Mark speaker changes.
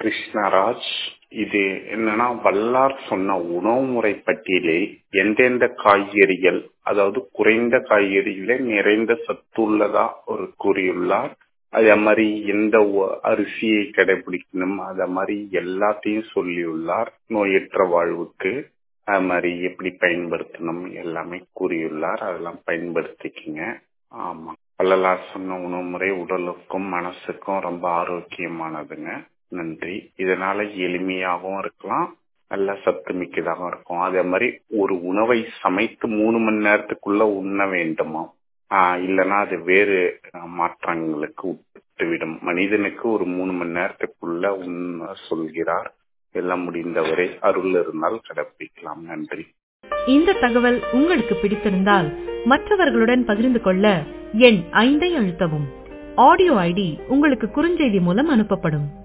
Speaker 1: கிருஷ்ணராஜ். இது என்னன்னா, வல்லார் சொன்ன உணவு முறை பட்டியலில் எந்தெந்த காய்கறிகள், அதாவது குறைந்த காய்கறிகளே நிறைந்த சத்துள்ளதா ஒரு கூறியுள்ளார். அதே மாதிரி எந்த அரிசியை கடைபிடிக்கணும், அத மாதிரி எல்லாத்தையும் சொல்லியுள்ளார். நோயற்ற வாழ்வுக்கு அது மாதிரி எப்படி பயன்படுத்தணும் எல்லாமே கூறியுள்ளார். அதெல்லாம் பயன்படுத்திக்கங்க. ஆமா, வள்ளலார் சொன்ன உணவு முறை உடலுக்கும் மனசுக்கும் ரொம்ப ஆரோக்கியமானதுங்க. நன்றி. இதனால எளிமையாகவும் இருக்கலாம், நல்ல சத்து மிக்கதாகவும் இருக்கும். அதே மாதிரி ஒரு உணவை சமைத்து 3 மணி நேரத்துக்குள்ள உண்ண வேண்டுமா? இல்லைன்னா அது வேறு மாற்றங்களுக்கு உட்பட்டுவிடும். மனிதனுக்கு ஒரு 3 மணி நேரத்துக்குள்ள உண்ண சொல்கிறார். எல்லாம் முடிந்தவரை அருள் இருந்தால் கடைபிடிக்கலாம். நன்றி.
Speaker 2: இந்த தகவல் உங்களுக்கு பிடித்திருந்தால் மற்றவர்களுடன் பகிர்ந்து கொள்ள எண் 5 அழுத்தவும். ஆடியோ ஐடி உங்களுக்கு குறுஞ்செய்தி மூலம் அனுப்பப்படும்.